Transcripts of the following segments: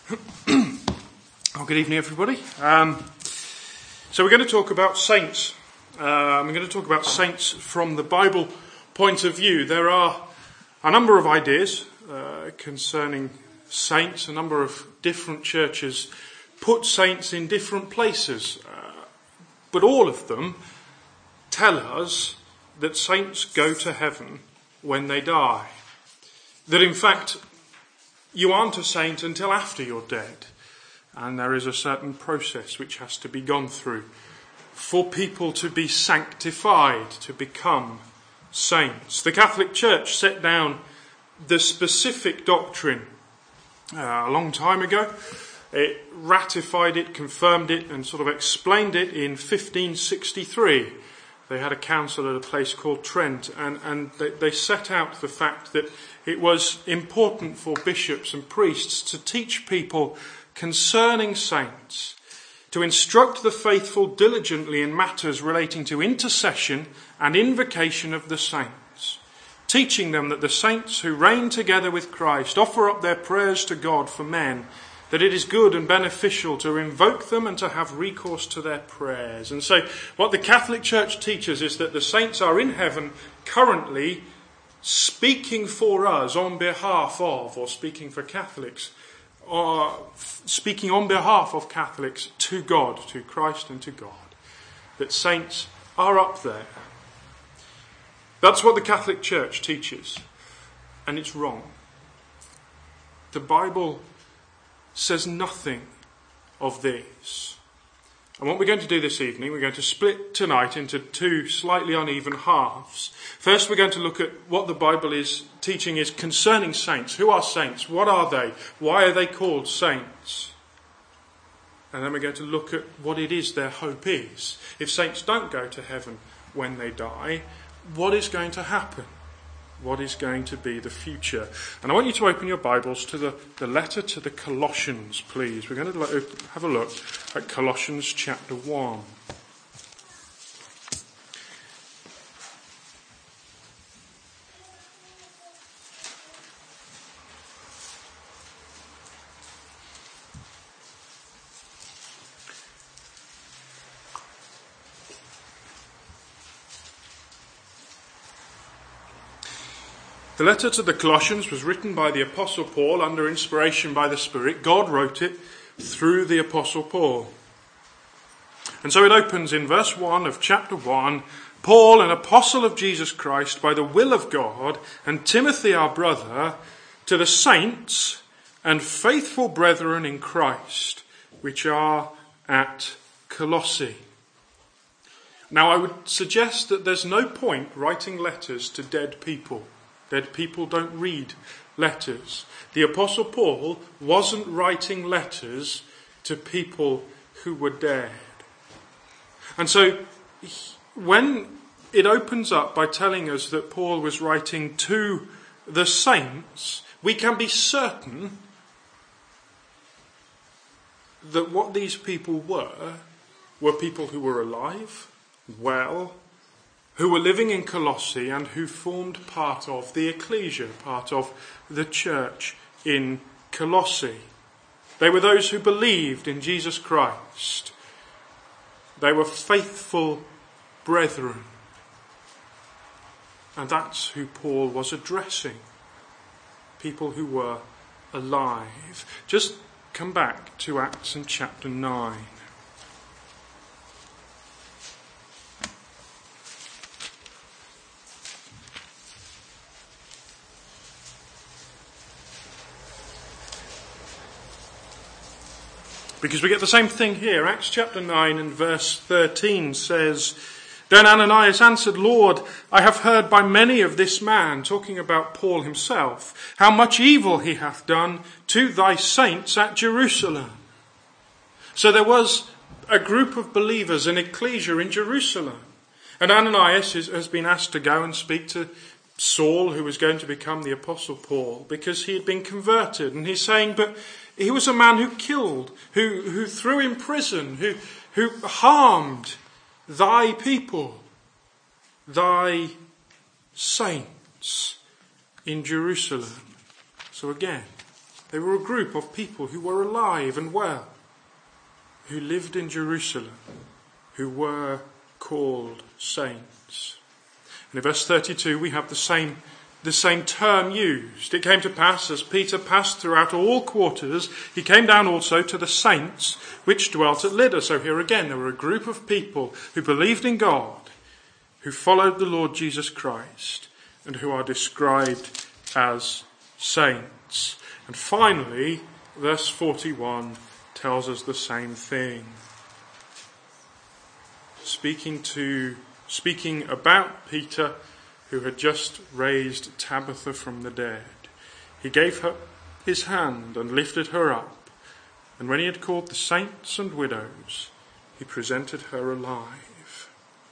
Oh, good evening, everybody. So we're going to talk about saints. We're going to talk about saints from the Bible point of view. There are a number of ideas concerning saints. A number of different churches put saints in different places. But all of them tell us that saints go to heaven when they die. That in fact, you aren't a saint until after you're dead. And there is a certain process which has to be gone through for people to be sanctified, to become saints. The Catholic Church set down the specific doctrine a long time ago. It ratified it, confirmed it, and sort of explained it in 1563. They had a council at a place called Trent, and they set out the fact that it was important for bishops and priests to teach people concerning saints, to instruct the faithful diligently in matters relating to intercession and invocation of the saints, teaching them that the saints who reign together with Christ offer up their prayers to God for men, that it is good and beneficial to invoke them and to have recourse to their prayers. And so what the Catholic Church teaches is that the saints are in heaven currently speaking for us on behalf of, or speaking for Catholics, or speaking on behalf of Catholics to God, to Christ and to God. That saints are up there. That's what the Catholic Church teaches. And it's wrong. The Bible says nothing of this. And what we're going to do this evening, we're going to split tonight into two slightly uneven halves. First, we're going to look at what the Bible is teaching is concerning saints. Who are saints? What are they? Why are they called saints? And then we're going to look at what it is their hope is. If saints don't go to heaven when they die, what is going to happen? What is going to be the future? And I want you to open your Bibles to the letter to the Colossians, please. We're going to have a look at Colossians chapter 1. The letter to the Colossians was written by the Apostle Paul under inspiration by the Spirit. God wrote it through the Apostle Paul. And so it opens in verse 1 of chapter 1, Paul, an apostle of Jesus Christ, by the will of God, and Timothy our brother, to the saints and faithful brethren in Christ, which are at Colossae. Now I would suggest that there's no point writing letters to dead people. Dead people don't read letters. The Apostle Paul wasn't writing letters to people who were dead. And so when it opens up by telling us that Paul was writing to the saints, we can be certain that what these people were people who were alive, well, who were living in Colossae and who formed part of the ecclesia, part of the church in Colossae. They were those who believed in Jesus Christ. They were faithful brethren. And that's who Paul was addressing. People who were alive. Just come back to Acts and chapter 9. Because we get the same thing here. Acts chapter 9 and verse 13 says, Then Ananias answered, Lord, I have heard by many of this man, talking about Paul himself, how much evil he hath done to thy saints at Jerusalem. So there was a group of believers, an ecclesia in Jerusalem. And Ananias has been asked to go and speak to Saul, who was going to become the Apostle Paul, because he had been converted. And he's saying, but he was a man who killed, who threw in prison, who harmed thy people, thy saints in Jerusalem. So again, They were a group of people who were alive and well, who lived in Jerusalem, who were called saints. And in verse 32 we have the same term used. It came to pass, as Peter passed throughout all quarters, he came down also to the saints which dwelt at Lydda. So here again, there were a group of people who believed in God, who followed the Lord Jesus Christ, and who are described as saints. And finally, verse 41 tells us the same thing. Speaking about Peter, who had just raised Tabitha from the dead. He gave her his hand and lifted her up, and when he had called the saints and widows, he presented her alive.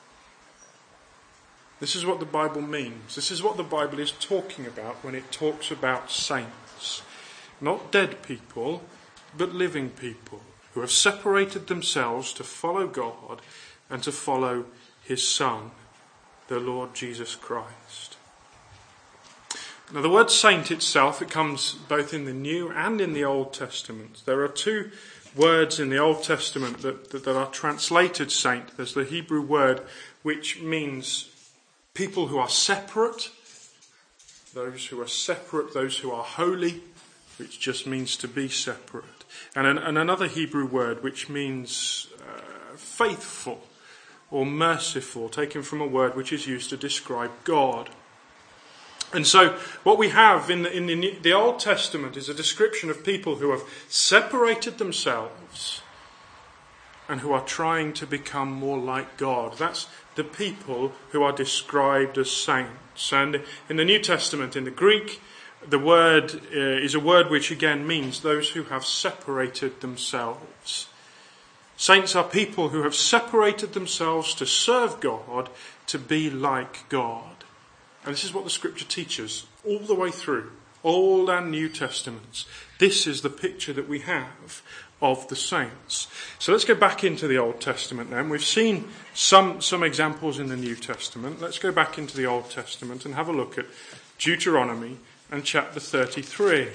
This is what the Bible means. This is what the Bible is talking about when it talks about saints. Not dead people, but living people who have separated themselves to follow God and to follow his Son, the Lord Jesus Christ. Now the word saint itself, it comes both in the New and in the Old Testament. There are two words in the Old Testament that are translated saint. There's the Hebrew word which means people who are separate, those who are holy, which just means to be separate. And another Hebrew word which means faithful or merciful, taken from a word which is used to describe God. And so what we have in the Old Testament is a description of people who have separated themselves and who are trying to become more like God. That's the people who are described as saints. And in the New Testament, in the Greek, the word is a word which again means those who have separated themselves. Saints are people who have separated themselves to serve God, to be like God. And this is what the Scripture teaches all the way through, Old and New Testaments. This is the picture that we have of the saints. So let's go back into the Old Testament then. We've seen some examples in the New Testament. Let's go back into the Old Testament and have a look at Deuteronomy and chapter 33.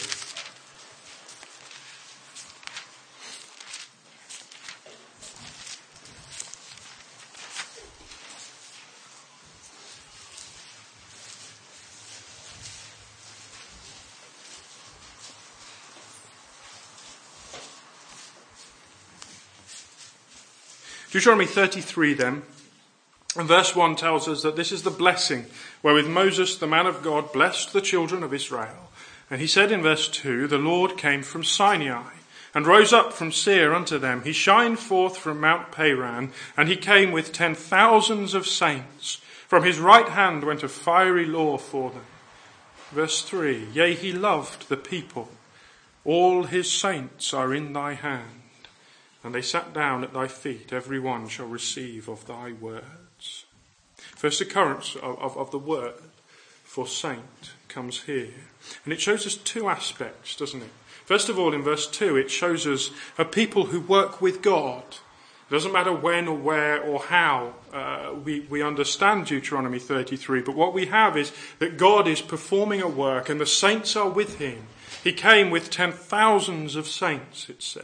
Deuteronomy 33 then, and verse 1 tells us that this is the blessing wherewith Moses, the man of God, blessed the children of Israel. And he said in verse 2, the Lord came from Sinai, and rose up from Seir unto them. He shined forth from Mount Paran, and he came with 10,000s of saints. From his right hand went a fiery law for them. Verse 3, yea, he loved the people. All his saints are in thy hand. And they sat down at thy feet, every one shall receive of thy words. First occurrence of the word for saint comes here. And it shows us two aspects, doesn't it? First of all, in verse 2, it shows us a people who work with God. It doesn't matter when or where or how we understand Deuteronomy 33, but what we have is that God is performing a work and the saints are with him. He came with 10,000s of saints, it says.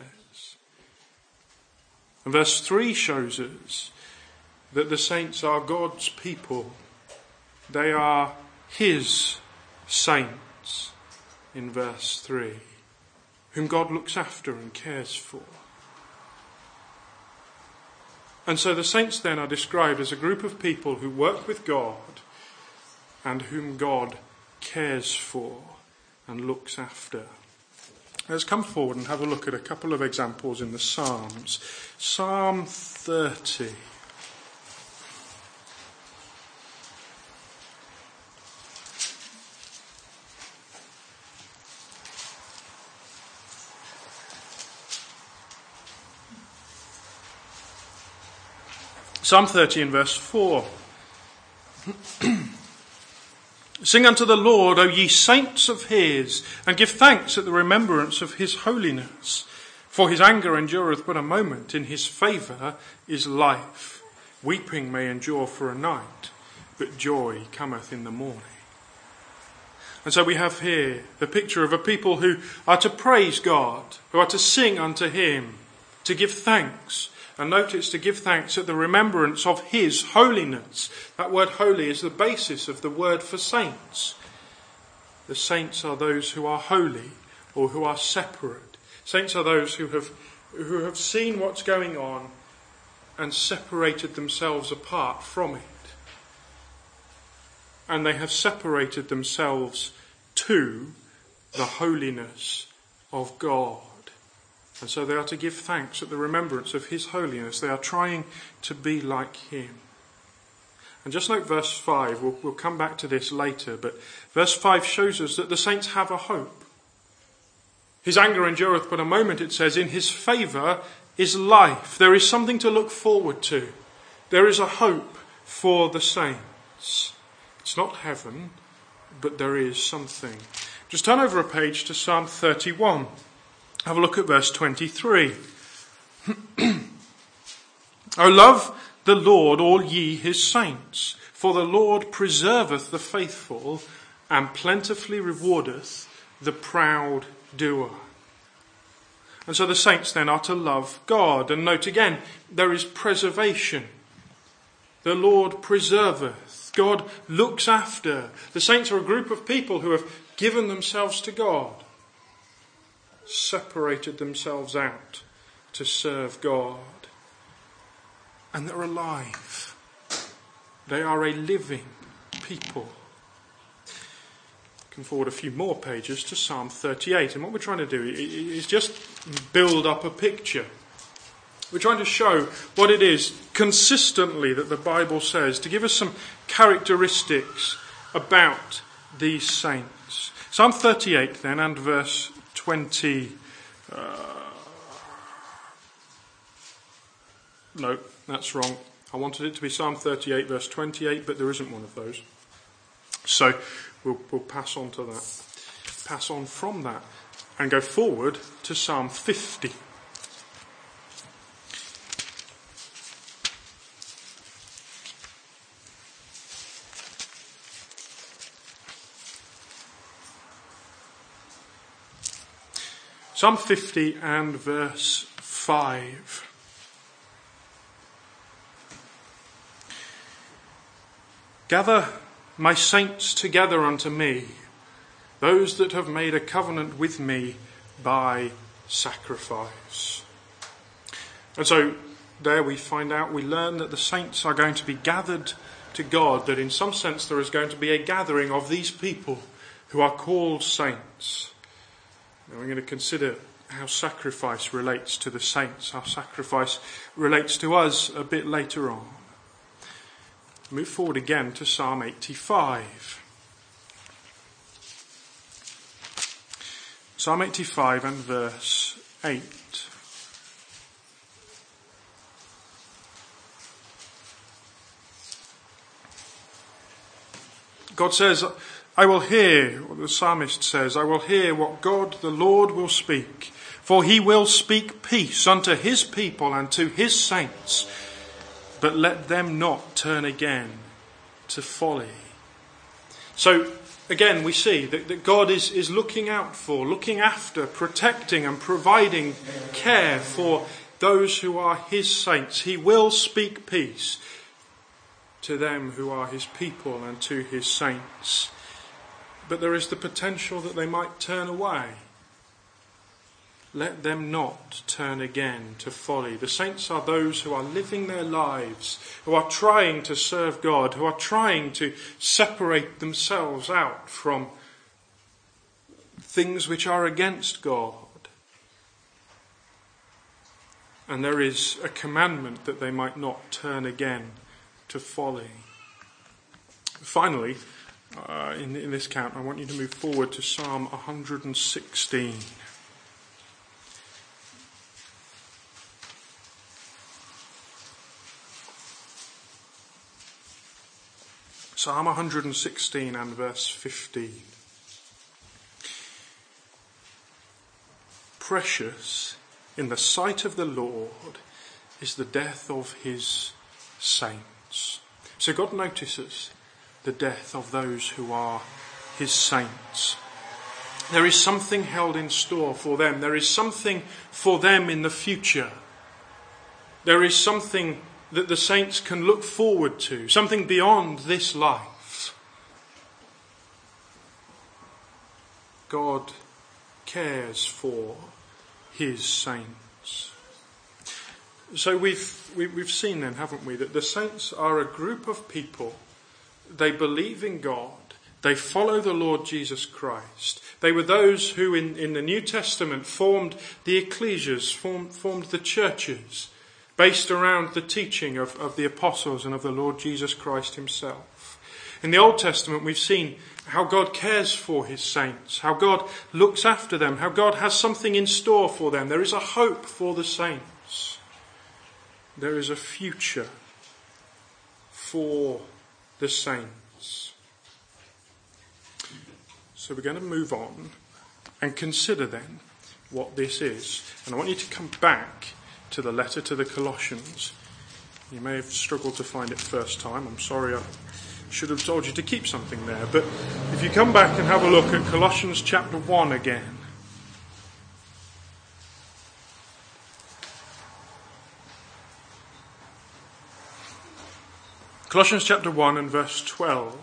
And verse 3 shows us that the saints are God's people. They are his saints in verse 3, whom God looks after and cares for. And so the saints then are described as a group of people who work with God and whom God cares for and looks after. Let's come forward and have a look at a couple of examples in the Psalms. Psalm 30. Psalm 30 and verse 4. Sing unto the Lord, O ye saints of his, and give thanks at the remembrance of his holiness. For his anger endureth but a moment, in his favour is life. Weeping may endure for a night, but joy cometh in the morning. And so we have here the picture of a people who are to praise God, who are to sing unto him, to give thanks. And notice, to give thanks at the remembrance of his holiness. That word holy is the basis of the word for saints. The saints are those who are holy or who are separate. Saints are those who have seen what's going on and separated themselves apart from it. And they have separated themselves to the holiness of God. And so they are to give thanks at the remembrance of his holiness. They are trying to be like him. And just note verse 5. We'll come back to this later. But verse 5 shows us that the saints have a hope. His anger endureth but a moment, it says. In his favour is life. There is something to look forward to. There is a hope for the saints. It's not heaven, but there is something. Just turn over a page to Psalm 31. Have a look at verse 23. O love the Lord, all ye his saints, for the Lord preserveth the faithful, and plentifully rewardeth the proud doer. And so the saints then are to love God. And note again, there is preservation. The Lord preserveth. God looks after. The saints are a group of people who have given themselves to God, separated themselves out to serve God. And they're alive. They are a living people. Come forward a few more pages to Psalm 38. And what we're trying to do is just build up a picture. We're trying to show what it is consistently that the Bible says, to give us some characteristics about these saints. Psalm 38 then, and verse 20. No, that's wrong. I wanted it to be Psalm 38 verse 28, but there isn't one of those. So we'll pass on to that. Pass on from that and go forward to Psalm 50. Psalm 50 and verse 5. Gather my saints together unto me, those that have made a covenant with me by sacrifice. And so there we learn that the saints are going to be gathered to God, that in some sense there is going to be a gathering of these people who are called saints. Now we're going to consider how sacrifice relates to the saints, how sacrifice relates to us a bit later on. Move forward again to Psalm 85. Psalm 85 and verse 8. God says, I will hear, what the psalmist says, I will hear what God the Lord will speak, for he will speak peace unto his people and to his saints, but let them not turn again to folly. So again we see that God is looking out for, looking after, protecting and providing care for those who are his saints. He will speak peace to them who are his people and to his saints. But there is the potential that they might turn away. Let them not turn again to folly. The saints are those who are living their lives, who are trying to serve God, who are trying to separate themselves out from things which are against God. And there is a commandment that they might not turn again to folly. Finally, in this count, I want you to move forward to Psalm 116. Psalm 116 and verse 15. Precious in the sight of the Lord is the death of his saints. So God notices the death of those who are his saints. There is something held in store for them. There is something for them in the future. There is something that the saints can look forward to, something beyond this life. God cares for his saints. So we've seen then, haven't we, that the saints are a group of people. They believe in God. They follow the Lord Jesus Christ. They were those who in the New Testament formed the ecclesias, formed the churches, based around the teaching of the apostles and of the Lord Jesus Christ himself. In the Old Testament, we've seen how God cares for his saints, how God looks after them, how God has something in store for them. There is a hope for the saints. There is a future for the saints. So we're going to move on and consider then what this is. And I want you to come back to the letter to the Colossians. You may have struggled to find it first time. I'm sorry, I should have told you to keep something there. But if you come back and have a look at Colossians chapter 1 again. Colossians chapter 1 and verse 12.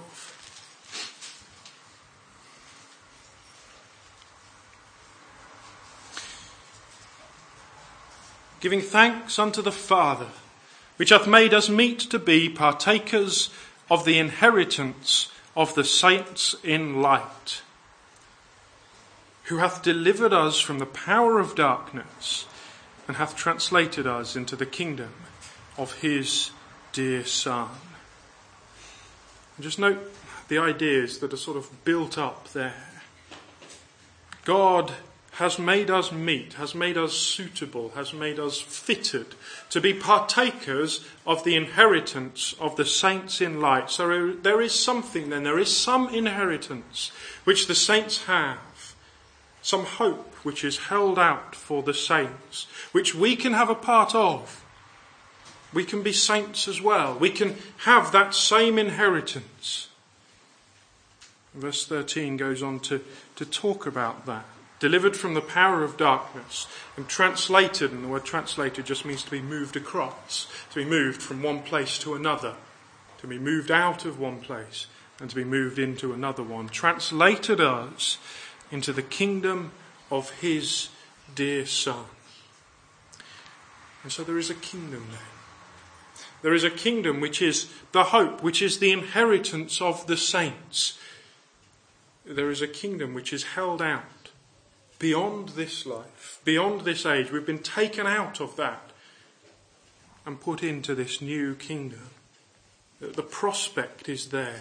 Giving thanks unto the Father, which hath made us meet to be partakers of the inheritance of the saints in light, who hath delivered us from the power of darkness, and hath translated us into the kingdom of his dear Son. And just note the ideas that are sort of built up there. God has made us meet, has made us suitable, has made us fitted to be partakers of the inheritance of the saints in light. So there is something then, there is some inheritance which the saints have, some hope which is held out for the saints, which we can have a part of. We can be saints as well. We can have that same inheritance. Verse 13 goes on to talk about that. Delivered from the power of darkness and translated, and the word translated just means to be moved across, to be moved from one place to another, to be moved out of one place and to be moved into another one. Translated us into the kingdom of his dear Son. And so there is a kingdom there. There is a kingdom which is the hope, which is the inheritance of the saints. There is a kingdom which is held out beyond this life, beyond this age. We've been taken out of that and put into this new kingdom. The prospect is there.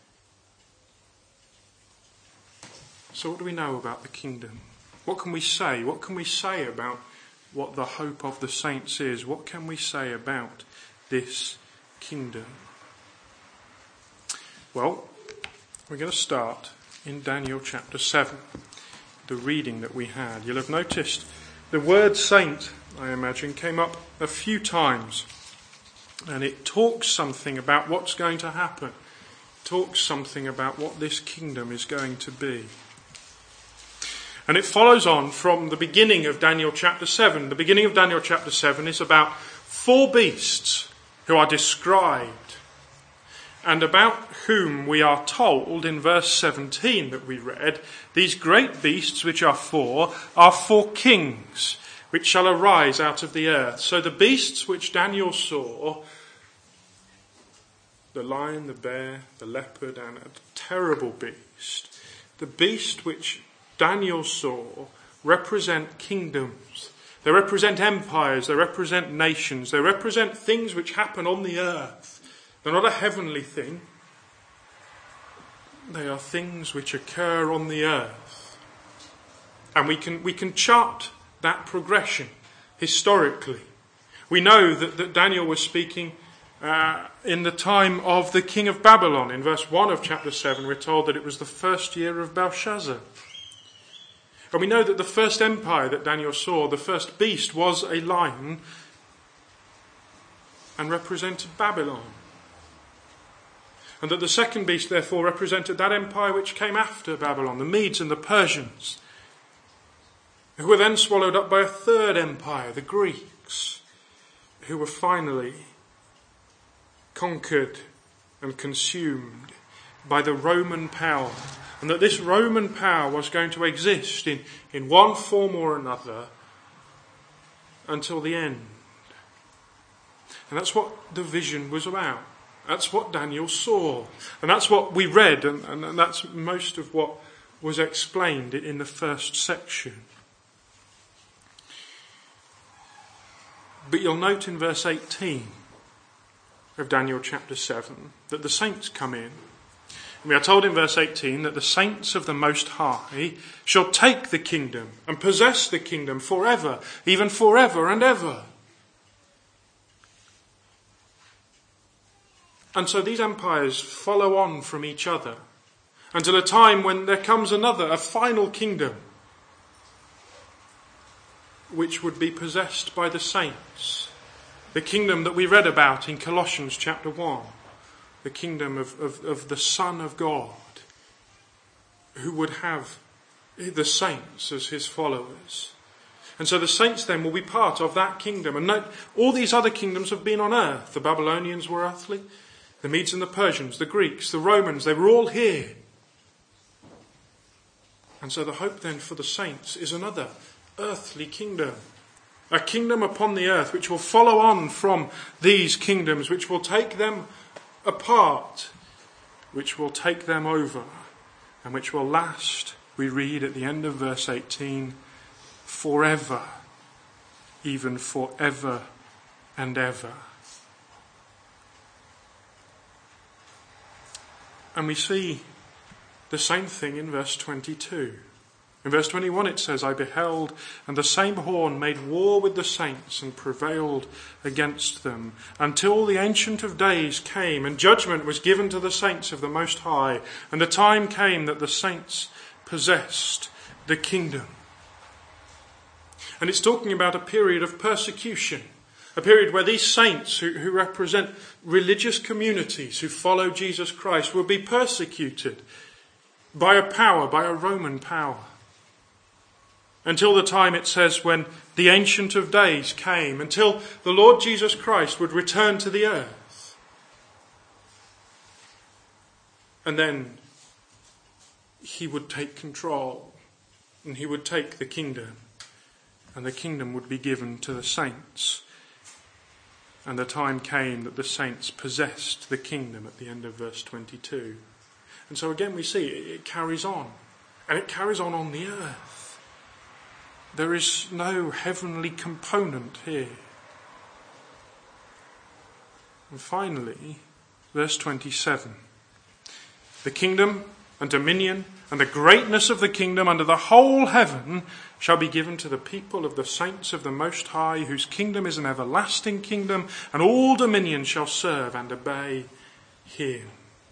So what do we know about the kingdom? What can we say? What can we say about what the hope of the saints is? What can we say about this kingdom? Well, we're going to start in Daniel chapter 7, the reading that we had. You'll have noticed the word saint, I imagine, came up a few times, and it talks something about what's going to happen. It talks something about what this kingdom is going to be. And it follows on from the beginning of Daniel chapter 7. The beginning of Daniel chapter 7 is about 4 beasts who are described, and about whom we are told in verse 17 that we read, these great beasts which are 4 kings, which shall arise out of the earth. So the beasts which Daniel saw, the lion, the bear, the leopard, and a terrible beast, the beast which Daniel saw represent kingdoms. They represent empires, they represent nations, they represent things which happen on the earth. They're not a heavenly thing. They are things which occur on the earth. And we can chart that progression historically. We know that Daniel was speaking in the time of the king of Babylon. In verse 1 of chapter 7, we're told that it was the first year of Belshazzar. And we know that the first empire that Daniel saw, the first beast, was a lion and represented Babylon. And that the second beast therefore represented that empire which came after Babylon, the Medes and the Persians, who were then swallowed up by a third empire, the Greeks, who were finally conquered and consumed by the Roman power. And that this Roman power was going to exist in one form or another until the end. And that's what the vision was about. That's what Daniel saw. And that's what we read, and that's most of what was explained in the first section. But you'll note in verse 18 of Daniel chapter 7 that the saints come in. And we are told in verse 18 that the saints of the Most High shall take the kingdom and possess the kingdom forever, even forever and ever. And so these empires follow on from each other until a time when there comes another, a final kingdom, which would be possessed by the saints. The kingdom that we read about in Colossians chapter 1. The kingdom of the Son of God, who would have the saints as his followers. And so the saints then will be part of that kingdom. And note, all these other kingdoms have been on earth. The Babylonians were earthly. The Medes and the Persians, the Greeks, the Romans, they were all here. And so the hope then for the saints is another earthly kingdom. A kingdom upon the earth which will follow on from these kingdoms, which will take them apart, which will take them over, and which will last, we read at the end of verse 18, forever, even forever and ever. And we see the same thing in verse 22. In verse 21 it says, I beheld, and the same horn made war with the saints and prevailed against them, until the Ancient of Days came, and judgment was given to the saints of the Most High, and the time came that the saints possessed the kingdom. And it's talking about a period of persecution, a period where these saints who represent religious communities who follow Jesus Christ will be persecuted by a power, by a Roman power. Until the time, it says, when the Ancient of Days came, until the Lord Jesus Christ would return to the earth. And then he would take control, and he would take the kingdom, and the kingdom would be given to the saints. And the time came that the saints possessed the kingdom at the end of verse 22. And so again we see it carries on. And it carries on the earth. There is no heavenly component here. And finally, verse 27. The kingdom and dominion and the greatness of the kingdom under the whole heaven shall be given to the people of the saints of the Most High, whose kingdom is an everlasting kingdom, and all dominion shall serve and obey him.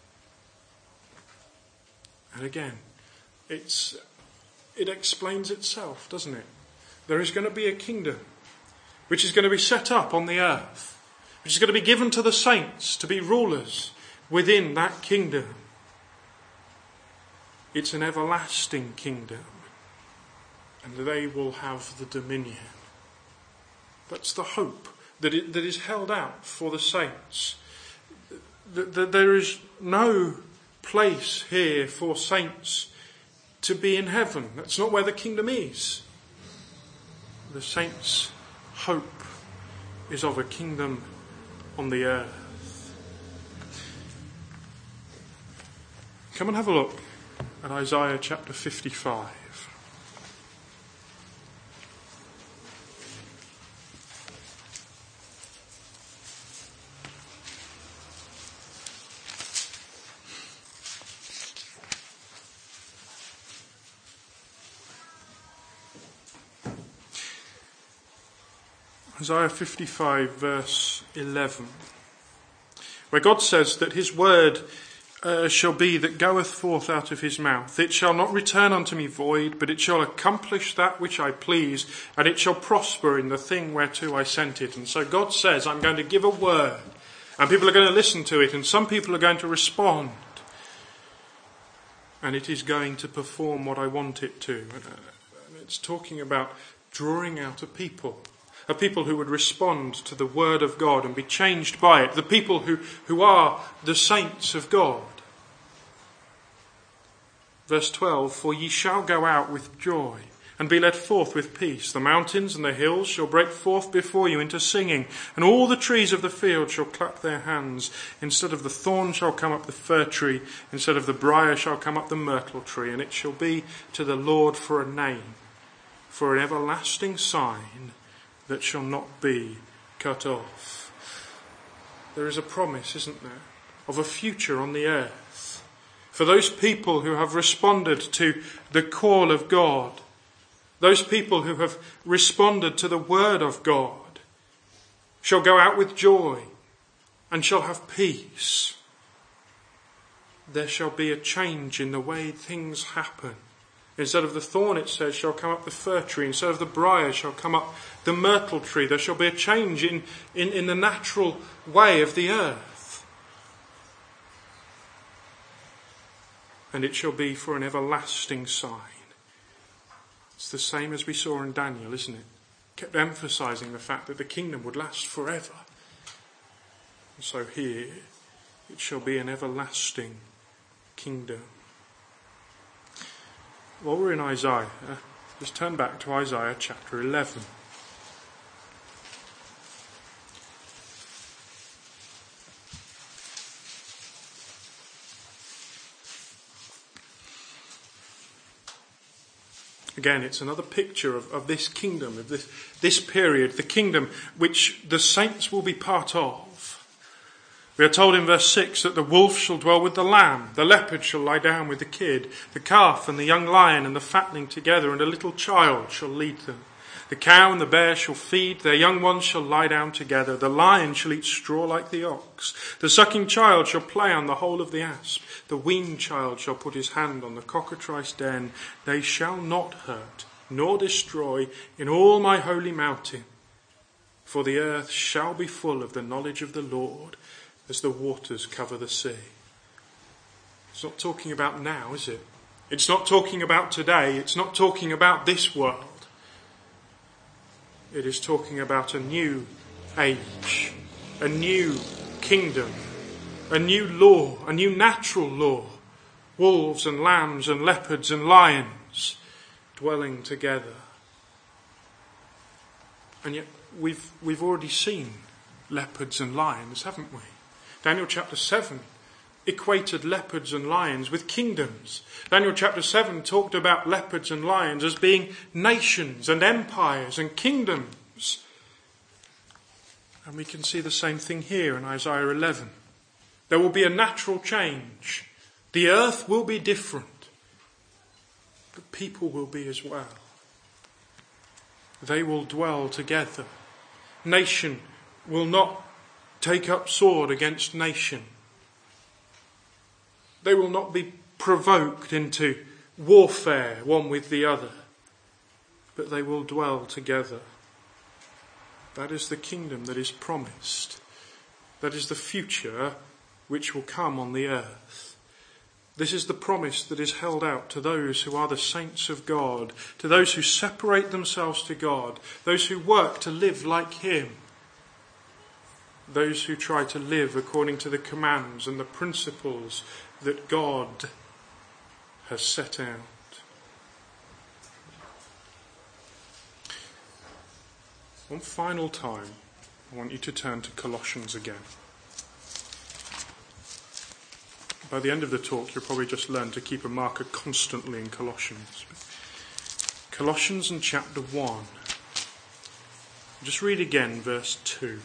And again, it explains itself, doesn't it? There is going to be a kingdom which is going to be set up on the earth, which is going to be given to the saints to be rulers within that kingdom. It's an everlasting kingdom, and they will have the dominion. That's the hope that is held out for the saints. That there is no place here for saints to be in heaven. That's not where the kingdom is. The saints' hope is of a kingdom on the earth. Come and have a look at Isaiah chapter 55. Isaiah 55 verse 11, where God says that his word shall be that goeth forth out of his mouth. It shall not return unto me void, but it shall accomplish that which I please, and it shall prosper in the thing whereto I sent it. And so God says, I'm going to give a word, And people are going to listen to it, and some people are going to respond. And it is going to perform what I want it to. And it's talking about drawing out a people who would respond to the word of God and be changed by it, the people who are the saints of God. Verse 12, for ye shall go out with joy and be led forth with peace. The mountains and the hills shall break forth before you into singing, and all the trees of the field shall clap their hands. Instead of the thorn shall come up the fir tree, instead of the briar shall come up the myrtle tree, and it shall be to the Lord for a name, for an everlasting sign that shall not be cut off. There is a promise, isn't there, of a future on the earth for those people who have responded to the call of God. Those people who have responded to the word of God shall go out with joy and shall have peace. There shall be a change in the way things happen. Instead of the thorn, it says, shall come up the fir tree. Instead of the briar shall come up the myrtle tree. There shall be a change in the natural way of the earth. And it shall be for an everlasting sign. It's the same as we saw in Daniel, isn't it? Kept emphasizing the fact that the kingdom would last forever. And so here, it shall be an everlasting kingdom. While we're in Isaiah, just turn back to Isaiah chapter 11. Again, it's another picture of this kingdom, of this period, the kingdom which the saints will be part of. We are told in verse 6 that the wolf shall dwell with the lamb, the leopard shall lie down with the kid, the calf and the young lion and the fatling together, and a little child shall lead them. The cow and the bear shall feed, their young ones shall lie down together. The lion shall eat straw like the ox. The sucking child shall play on the hole of the asp. The weaned child shall put his hand on the cockatrice den. They shall not hurt, nor destroy in all my holy mountain. For the earth shall be full of the knowledge of the Lord, as the waters cover the sea. It's not talking about now, is it? It's not talking about today. It's not talking about this world. It is talking about a new age, a new kingdom, a new law, a new natural law. Wolves and lambs and leopards and lions dwelling together. And yet we've already seen leopards and lions, haven't we? Daniel chapter 7 equated leopards and lions with kingdoms. Daniel chapter 7 talked about leopards and lions as being nations and empires and kingdoms. And we can see the same thing here in Isaiah 11. There will be a natural change. The earth will be different. But people will be as well. They will dwell together. Nation will not take up sword against nation. They will not be provoked into warfare one with the other, but they will dwell together. That is the kingdom that is promised. That is the future which will come on the earth. This is the promise that is held out to those who are the saints of God, to those who separate themselves to God, those who work to live like Him, those who try to live according to the commands and the principles that God has set out. One final time, I want you to turn to Colossians again. By the end of the talk, you'll probably just learn to keep a marker constantly in Colossians. Colossians in chapter 1. Just read again verse 2.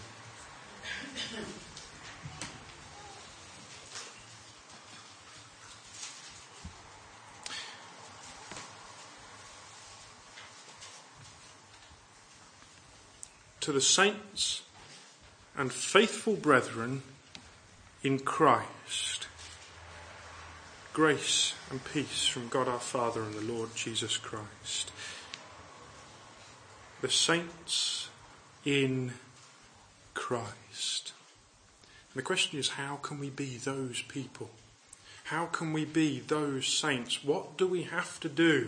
To the saints and faithful brethren in Christ, grace and peace from God our Father and the Lord Jesus Christ. The saints in Christ. And the question is, how can we be those people? How can we be those saints? What do we have to do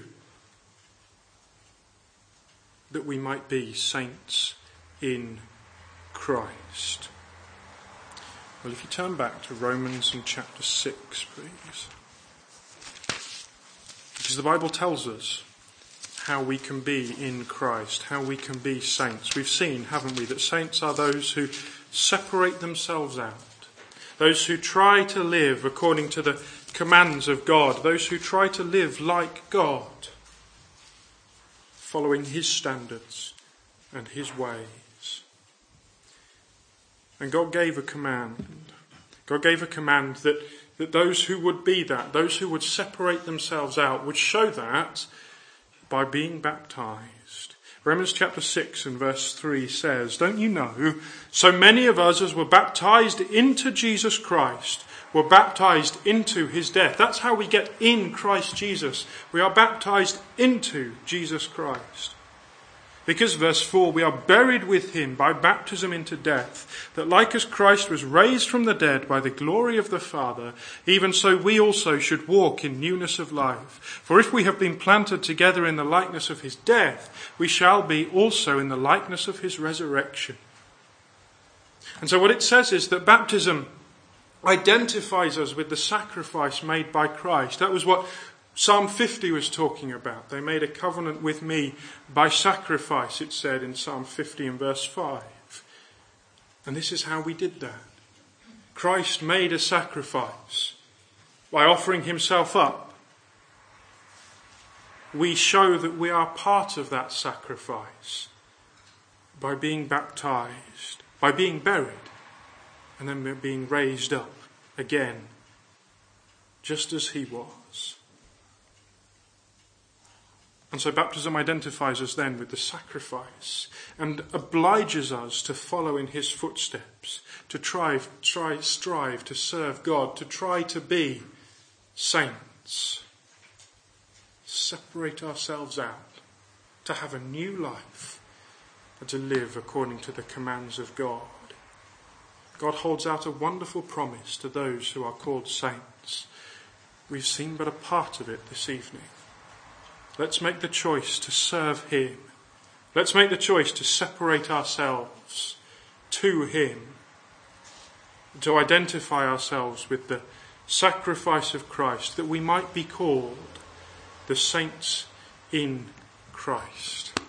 that we might be saints in Christ? Well, if you turn back to Romans in chapter 6, please. Because the Bible tells us how we can be in Christ, how we can be saints. We've seen, haven't we, that saints are those who separate themselves out, those who try to live according to the commands of God, those who try to live like God, following his standards and his ways. And God gave a command. God gave a command that those who would be that, those who would separate themselves out, would show that by being baptized. Romans chapter 6 and verse 3 says, "Don't you know, so many of us as were baptized into Jesus Christ were baptized into his death." That's how we get in Christ Jesus. We are baptized into Jesus Christ. Because, verse 4, we are buried with him by baptism into death, that like as Christ was raised from the dead by the glory of the Father, even so we also should walk in newness of life. For if we have been planted together in the likeness of his death, we shall be also in the likeness of his resurrection. And so what it says is that baptism identifies us with the sacrifice made by Christ. That was what Psalm 50 was talking about. They made a covenant with me by sacrifice, it said in Psalm 50 and verse 5. And this is how we did that. Christ made a sacrifice by offering himself up. We show that we are part of that sacrifice by being baptized, by being buried, and then being raised up again, just as he was. And so baptism identifies us then with the sacrifice and obliges us to follow in his footsteps, to strive to serve God, to try to be saints, separate ourselves out, to have a new life, and to live according to the commands of God. God holds out a wonderful promise to those who are called saints. We've seen but a part of it this evening. Let's make the choice to serve him. Let's make the choice to separate ourselves to him, to identify ourselves with the sacrifice of Christ, that we might be called the saints in Christ.